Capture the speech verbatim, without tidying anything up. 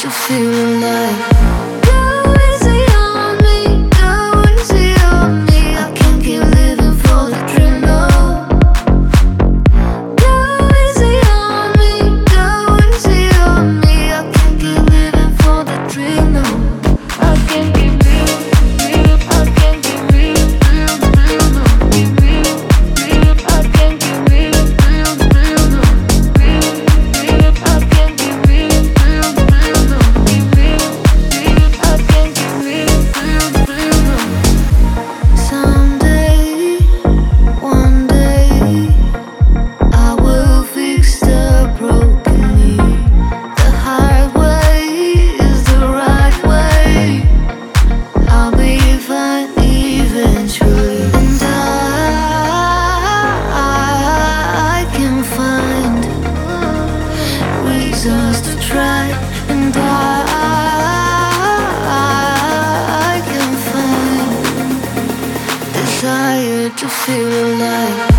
to feel alive. Go easy on me, go easy on me. I can't keep living for the dream, no. Go easy on me, go easy on me. I can't keep living for the dream, no. I can't keep real, real. I can't keep real, real, real, no. Keep real, real. I can't keep real, real, real, no. Real, real. I can't keep real, real, real, no. Keep real, real. I can't keep real, real, real, no. Someday, one day, I will fix the broken me. The hard way is the right way. I'll be fine eventually. And I, I can find reasons to try. And I, I can find desire to feel alive.